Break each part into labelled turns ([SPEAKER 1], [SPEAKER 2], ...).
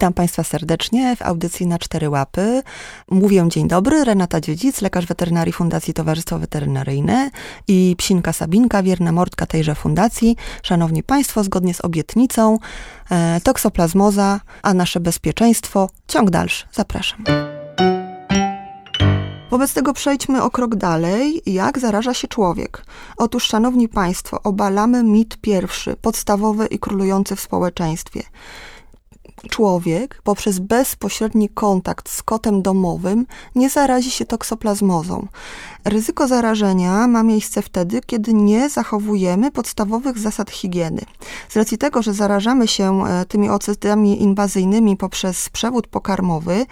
[SPEAKER 1] Witam Państwa serdecznie w audycji Na 4 łapy. Mówię dzień dobry, Renata Dziedzic, lekarz weterynarii Fundacji Towarzystwo Weterynaryjne i psinka Sabinka, wierna mordka tejże fundacji. Szanowni Państwo, zgodnie z obietnicą, toksoplazmoza, a nasze bezpieczeństwo. Ciąg dalszy. Zapraszam. Wobec tego przejdźmy o krok dalej. Jak zaraża się człowiek? Otóż, szanowni Państwo, obalamy mit pierwszy, podstawowy i królujący w społeczeństwie. Człowiek poprzez bezpośredni kontakt z kotem domowym nie zarazi się toksoplazmozą. Ryzyko zarażenia ma miejsce wtedy, kiedy nie zachowujemy podstawowych zasad higieny. Z racji tego, że zarażamy się tymi oocytami inwazyjnymi poprzez przewód pokarmowy,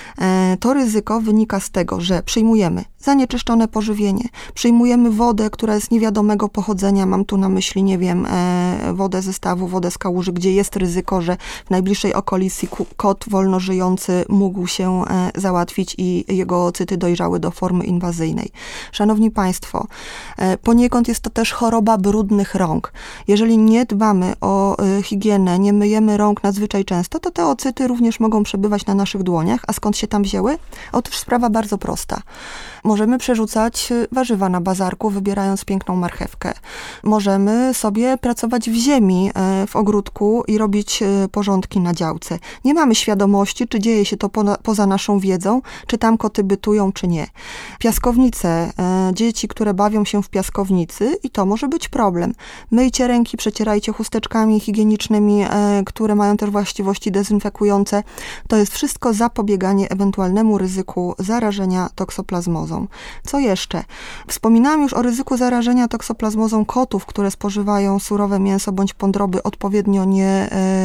[SPEAKER 1] to ryzyko wynika z tego, że przyjmujemy zanieczyszczone pożywienie, przyjmujemy wodę, która jest niewiadomego pochodzenia, mam tu na myśli, nie wiem, wodę ze stawu, wodę z kałuży, gdzie jest ryzyko, że w najbliższej okolicy kot wolnożyjący mógł się załatwić i jego oocyty dojrzały do formy inwazyjnej. Szanowni Państwo, poniekąd jest to też choroba brudnych rąk. Jeżeli nie dbamy o higienę, nie myjemy rąk nadzwyczaj często, to te oocyty również mogą przebywać na naszych dłoniach. A skąd się tam wzięły? Otóż sprawa bardzo prosta. Możemy przerzucać warzywa na bazarku, wybierając piękną marchewkę. Możemy sobie pracować w ziemi, w ogródku i robić porządki na działce. Nie mamy świadomości, czy dzieje się to poza naszą wiedzą, czy tam koty bytują, czy nie. Piaskownice, dzieci, które bawią się w piaskownicy, i to może być problem. Myjcie ręki, przecierajcie chusteczkami higienicznymi, które mają też właściwości dezynfekujące. To jest wszystko zapobieganie ewentualnemu ryzyku zarażenia toksoplazmozą. Co jeszcze? Wspominałam już o ryzyku zarażenia toksoplazmozą kotów, które spożywają surowe mięso bądź pądroby odpowiednio nie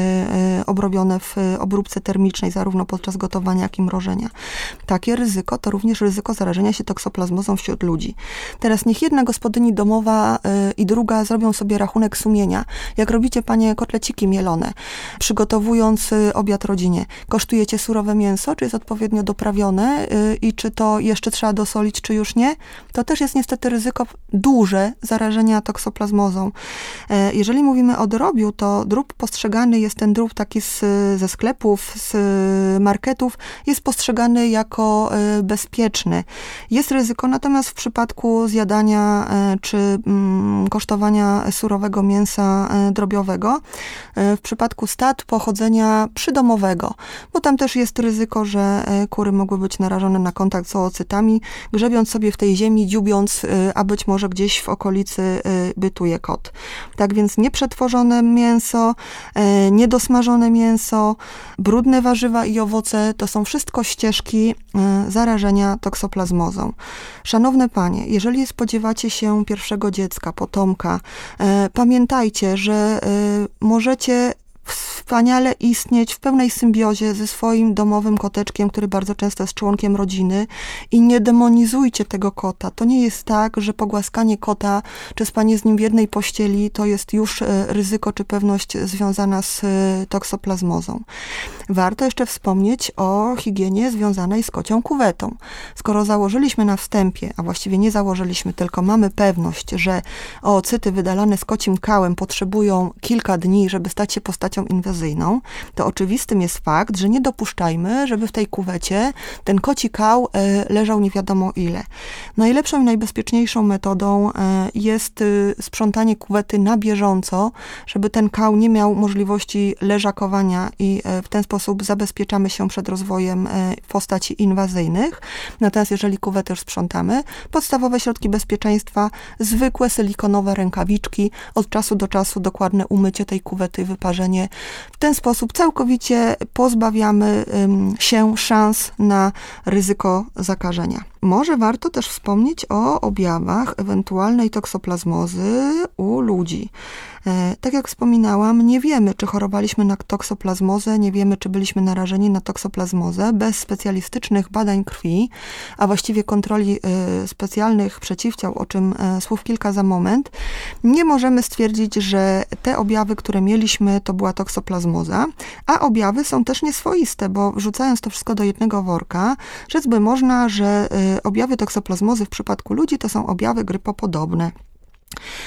[SPEAKER 1] obrobione w obróbce termicznej, zarówno podczas gotowania, jak i mrożenia. Takie ryzyko to również ryzyko zarażenia się toksoplazmozą wśród ludzi. Teraz niech jedna gospodyni domowa i druga zrobią sobie rachunek sumienia. Jak robicie, panie, kotleciki mielone, przygotowując obiad rodzinie, kosztujecie surowe mięso, czy jest odpowiednio doprawione i czy to jeszcze trzeba dosolić, czy już nie? To też jest niestety ryzyko duże zarażenia toksoplazmozą. Jeżeli mówimy o drobiu, to drób postrzegany jest, ten drób taki ze sklepów, z marketów, jest postrzegany jako bezpieczny. Jest ryzyko, natomiast w przypadku zjadania czy kosztowania surowego mięsa drobiowego, w przypadku stad pochodzenia przydomowego, bo tam też jest ryzyko, że kury mogły być narażone na kontakt z oocytami, grzebiąc sobie w tej ziemi, dziubiąc, a być może gdzieś w okolicy bytuje kot. Tak więc nieprzetworzone mięso, niedosmażone mięso, brudne warzywa i owoce to są wszystko ścieżki zarażenia toksoplazmozą. Szanowne panie, jeżeli spodziewacie się pierwszego dziecka, potomka, pamiętajcie, że możecie wspaniale istnieć w pełnej symbiozie ze swoim domowym koteczkiem, który bardzo często jest członkiem rodziny, i nie demonizujcie tego kota. To nie jest tak, że pogłaskanie kota, czy spanie z nim w jednej pościeli, to jest już ryzyko czy pewność związana z toksoplazmozą. Warto jeszcze wspomnieć o higienie związanej z kocią kuwetą. Skoro założyliśmy na wstępie, a właściwie nie założyliśmy, tylko mamy pewność, że oocyty wydalane z kocim kałem potrzebują kilka dni, żeby stać się postacią inwazyjną, to oczywistym jest fakt, że nie dopuszczajmy, żeby w tej kuwecie ten koci kał leżał nie wiadomo ile. Najlepszą i najbezpieczniejszą metodą jest sprzątanie kuwety na bieżąco, żeby ten kał nie miał możliwości leżakowania i w ten sposób zabezpieczamy się przed rozwojem postaci inwazyjnych. Natomiast jeżeli kuwetę już sprzątamy, podstawowe środki bezpieczeństwa, zwykłe silikonowe rękawiczki, od czasu do czasu dokładne umycie tej kuwety i wyparzenie. W ten sposób całkowicie pozbawiamy się szans na ryzyko zakażenia. Może warto też wspomnieć o objawach ewentualnej toksoplazmozy u ludzi. Tak jak wspominałam, nie wiemy, czy chorowaliśmy na toksoplazmozę, nie wiemy, czy byliśmy narażeni na toksoplazmozę. Bez specjalistycznych badań krwi, a właściwie kontroli specjalnych przeciwciał, o czym słów kilka za moment, nie możemy stwierdzić, że te objawy, które mieliśmy, to była toksoplazmoza, a objawy są też nieswoiste, bo wrzucając to wszystko do jednego worka, rzec by można, że objawy toksoplazmozy w przypadku ludzi to są objawy grypopodobne.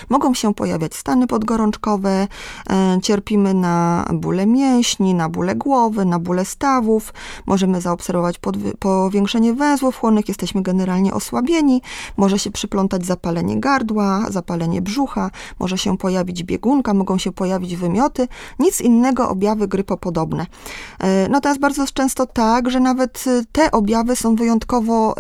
[SPEAKER 1] Mogą się pojawiać stany podgorączkowe, cierpimy na bóle mięśni, na bóle głowy, na bóle stawów, możemy zaobserwować powiększenie węzłów chłonnych, jesteśmy generalnie osłabieni, może się przyplątać zapalenie gardła, zapalenie brzucha, może się pojawić biegunka, mogą się pojawić wymioty, nic innego objawy grypopodobne. Natomiast bardzo często tak, że nawet te objawy są wyjątkowo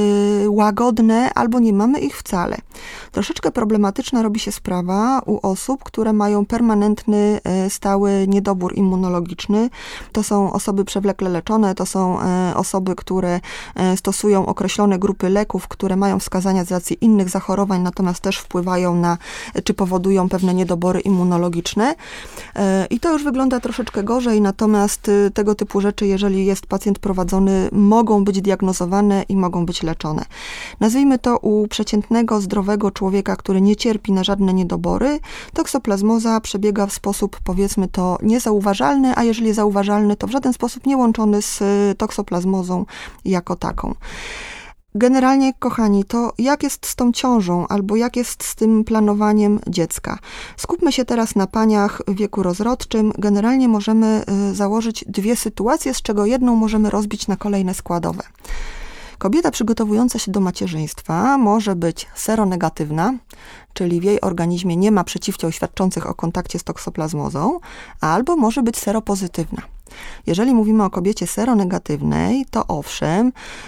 [SPEAKER 1] łagodne albo nie mamy ich wcale. Troszeczkę problematyczna robi się sprawa u osób, które mają permanentny, stały niedobór immunologiczny. To są osoby przewlekle leczone, to są osoby, które stosują określone grupy leków, które mają wskazania z racji innych zachorowań, natomiast też wpływają na, czy powodują pewne niedobory immunologiczne. I to już wygląda troszeczkę gorzej, natomiast tego typu rzeczy, jeżeli jest pacjent prowadzony, mogą być diagnozowane i mogą być leczone. Nazwijmy to u przeciętnego, zdrowego człowieka, który nie cierpi na żadne niedobory, toksoplazmoza przebiega w sposób, powiedzmy to, niezauważalny, a jeżeli zauważalny, to w żaden sposób nie łączony z toksoplazmozą jako taką. Generalnie, kochani, to jak jest z tą ciążą, albo jak jest z tym planowaniem dziecka? Skupmy się teraz na paniach w wieku rozrodczym. Generalnie możemy założyć dwie sytuacje, z czego jedną możemy rozbić na kolejne składowe. Kobieta przygotowująca się do macierzyństwa może być seronegatywna, czyli w jej organizmie nie ma przeciwciał świadczących o kontakcie z toksoplazmozą, albo może być seropozytywna. Jeżeli mówimy o kobiecie seronegatywnej, to owszem,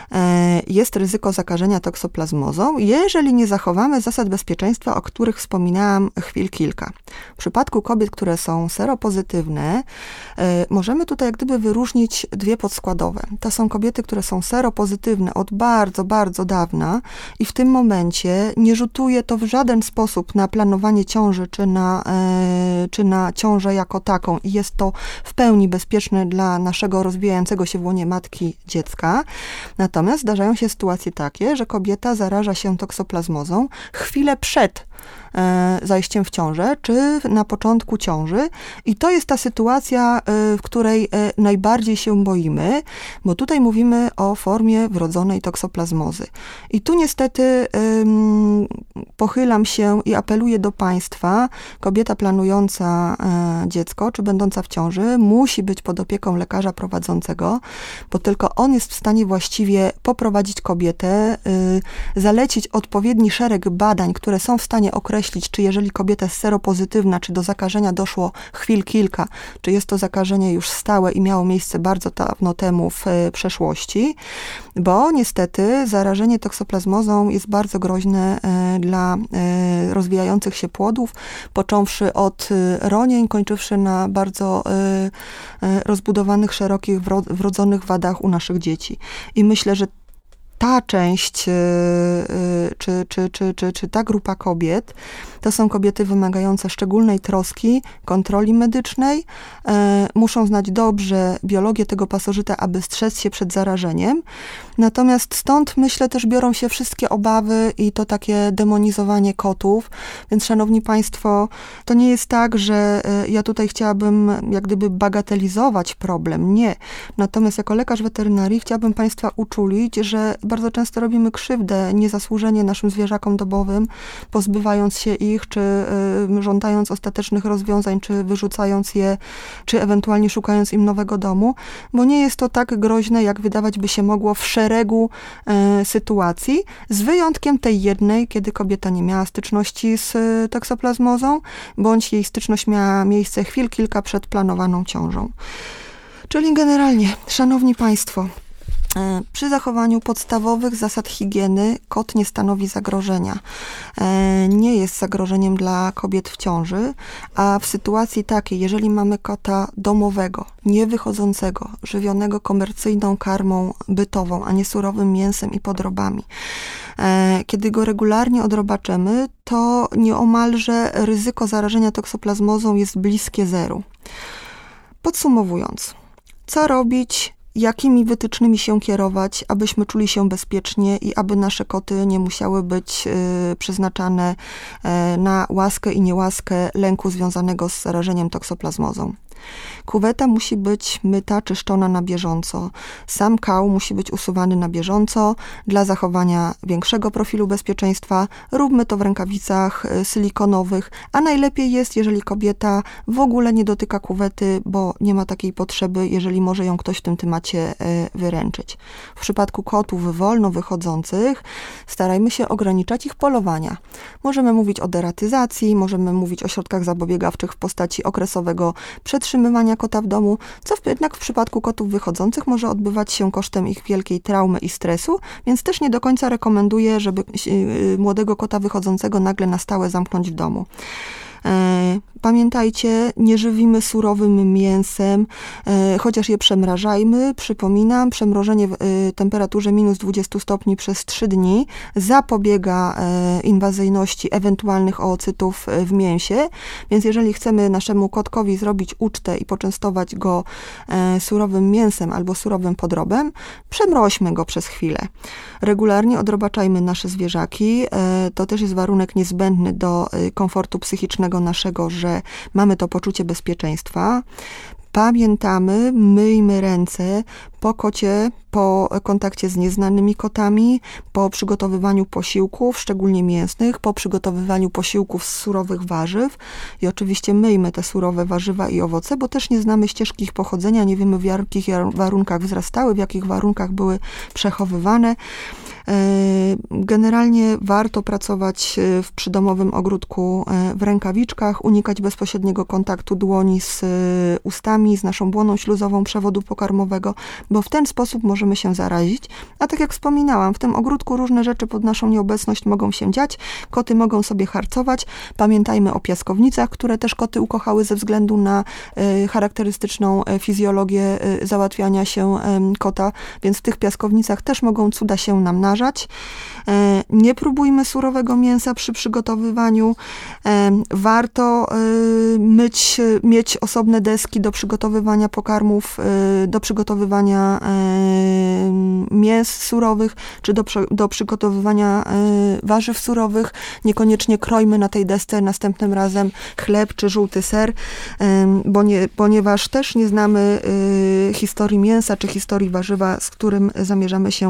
[SPEAKER 1] jest ryzyko zakażenia toksoplazmozą, jeżeli nie zachowamy zasad bezpieczeństwa, o których wspominałam chwil kilka. W przypadku kobiet, które są seropozytywne, możemy tutaj jak gdyby wyróżnić dwie podskładowe. To są kobiety, które są seropozytywne od bardzo, bardzo dawna i w tym momencie nie rzutuje to w żaden sposób na planowanie ciąży, czy na ciążę jako taką i jest to w pełni bezpieczne dla naszego rozwijającego się w łonie matki dziecka. Natomiast zdarzają się sytuacje takie, że kobieta zaraża się toksoplazmozą chwilę przed zajściem w ciążę, czy na początku ciąży. I to jest ta sytuacja, w której najbardziej się boimy, bo tutaj mówimy o formie wrodzonej toksoplazmozy. I tu niestety pochylam się i apeluję do Państwa, kobieta planująca dziecko, czy będąca w ciąży, musi być pod opieką lekarza prowadzącego, bo tylko on jest w stanie właściwie poprowadzić kobietę, zalecić odpowiedni szereg badań, które są w stanie określić, czy jeżeli kobieta jest seropozytywna, czy do zakażenia doszło chwil kilka, czy jest to zakażenie już stałe i miało miejsce bardzo dawno temu w przeszłości, bo niestety zarażenie toksoplazmozą jest bardzo groźne dla rozwijających się płodów, począwszy od ronień, kończywszy na bardzo rozbudowanych, szerokich, wrodzonych wadach u naszych dzieci. I myślę, że ta część, czy ta grupa kobiet, to są kobiety wymagające szczególnej troski, kontroli medycznej, muszą znać dobrze biologię tego pasożyta, aby strzec się przed zarażeniem. Natomiast stąd, myślę, też biorą się wszystkie obawy i to takie demonizowanie kotów. Więc, szanowni Państwo, to nie jest tak, że ja tutaj chciałabym jak gdyby bagatelizować problem. Nie. Natomiast jako lekarz weterynarii chciałabym Państwa uczulić, że bardzo często robimy krzywdę niezasłużenie naszym zwierzakom dobowym, pozbywając się ich, czy żądając ostatecznych rozwiązań, czy wyrzucając je, czy ewentualnie szukając im nowego domu, bo nie jest to tak groźne, jak wydawać by się mogło w szeregu sytuacji, z wyjątkiem tej jednej, kiedy kobieta nie miała styczności z toksoplazmozą, bądź jej styczność miała miejsce chwil kilka przed planowaną ciążą. Czyli generalnie, szanowni Państwo, przy zachowaniu podstawowych zasad higieny kot nie stanowi zagrożenia. Nie jest zagrożeniem dla kobiet w ciąży, a w sytuacji takiej, jeżeli mamy kota domowego, niewychodzącego, żywionego komercyjną karmą bytową, a nie surowym mięsem i podrobami, kiedy go regularnie odrobaczymy, to nieomalże ryzyko zarażenia toksoplazmozą jest bliskie zeru. Podsumowując, co robić? Jakimi wytycznymi się kierować, abyśmy czuli się bezpiecznie i aby nasze koty nie musiały być przeznaczane na łaskę i niełaskę lęku związanego z zarażeniem toksoplazmozą. Kuweta musi być myta, czyszczona na bieżąco. Sam kał musi być usuwany na bieżąco dla zachowania większego profilu bezpieczeństwa. Róbmy to w rękawicach silikonowych, a najlepiej jest, jeżeli kobieta w ogóle nie dotyka kuwety, bo nie ma takiej potrzeby, jeżeli może ją ktoś w tym temacie wyręczyć. W przypadku kotów wolno wychodzących starajmy się ograniczać ich polowania. Możemy mówić o deratyzacji, możemy mówić o środkach zapobiegawczych w postaci okresowego przetrzymywania kota w domu, co jednak w przypadku kotów wychodzących może odbywać się kosztem ich wielkiej traumy i stresu, więc też nie do końca rekomenduję, żeby młodego kota wychodzącego nagle na stałe zamknąć w domu. Pamiętajcie, nie żywimy surowym mięsem, chociaż je przemrażajmy. Przypominam, przemrożenie w temperaturze minus 20 stopni przez 3 dni zapobiega inwazyjności ewentualnych oocytów w mięsie, więc jeżeli chcemy naszemu kotkowi zrobić ucztę i poczęstować go surowym mięsem albo surowym podrobem, przemroźmy go przez chwilę. Regularnie odrobaczajmy nasze zwierzaki. To też jest warunek niezbędny do komfortu psychicznego naszego, że mamy to poczucie bezpieczeństwa. Pamiętamy, myjmy ręce po kocie, po kontakcie z nieznanymi kotami, po przygotowywaniu posiłków, szczególnie mięsnych, po przygotowywaniu posiłków z surowych warzyw i oczywiście myjmy te surowe warzywa i owoce, bo też nie znamy ścieżki ich pochodzenia, nie wiemy w jakich warunkach wzrastały, w jakich warunkach były przechowywane. Generalnie warto pracować w przydomowym ogródku w rękawiczkach, unikać bezpośredniego kontaktu dłoni z ustami, z naszą błoną śluzową przewodu pokarmowego, bo w ten sposób możemy się zarazić. A tak jak wspominałam, w tym ogródku różne rzeczy pod naszą nieobecność mogą się dziać, koty mogą sobie harcować. Pamiętajmy o piaskownicach, które też koty ukochały ze względu na charakterystyczną fizjologię załatwiania się kota, więc w tych piaskownicach też mogą cuda się namnażać. Nie próbujmy surowego mięsa przy przygotowywaniu. Warto mieć osobne deski do przygotowywania pokarmów, do przygotowywania mięs surowych, czy do przygotowywania warzyw surowych. Niekoniecznie krojmy na tej desce następnym razem chleb czy żółty ser, ponieważ też nie znamy historii mięsa czy historii warzywa, z którym zamierzamy się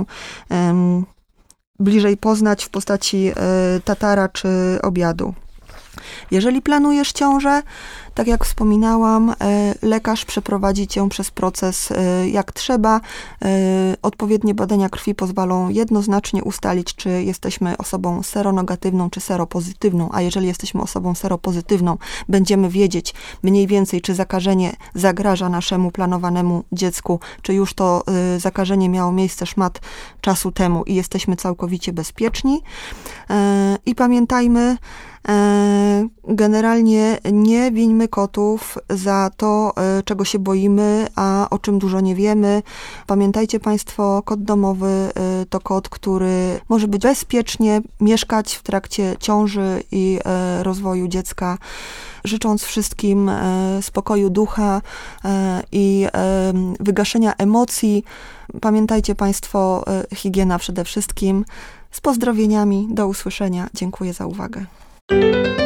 [SPEAKER 1] bliżej poznać w postaci tatara czy obiadu. Jeżeli planujesz ciążę, tak jak wspominałam, lekarz przeprowadzi cię przez proces jak trzeba. Odpowiednie badania krwi pozwolą jednoznacznie ustalić, czy jesteśmy osobą seronegatywną, czy seropozytywną, a jeżeli jesteśmy osobą seropozytywną, będziemy wiedzieć mniej więcej, czy zakażenie zagraża naszemu planowanemu dziecku, czy już to zakażenie miało miejsce szmat czasu temu i jesteśmy całkowicie bezpieczni. I pamiętajmy, generalnie nie wińmy kotów za to, czego się boimy, a o czym dużo nie wiemy. Pamiętajcie Państwo, kot domowy to kot, który może być bezpiecznie mieszkać w trakcie ciąży i rozwoju dziecka, życząc wszystkim spokoju ducha i wygaszenia emocji. Pamiętajcie Państwo, higiena przede wszystkim. Z pozdrowieniami, do usłyszenia. Dziękuję za uwagę.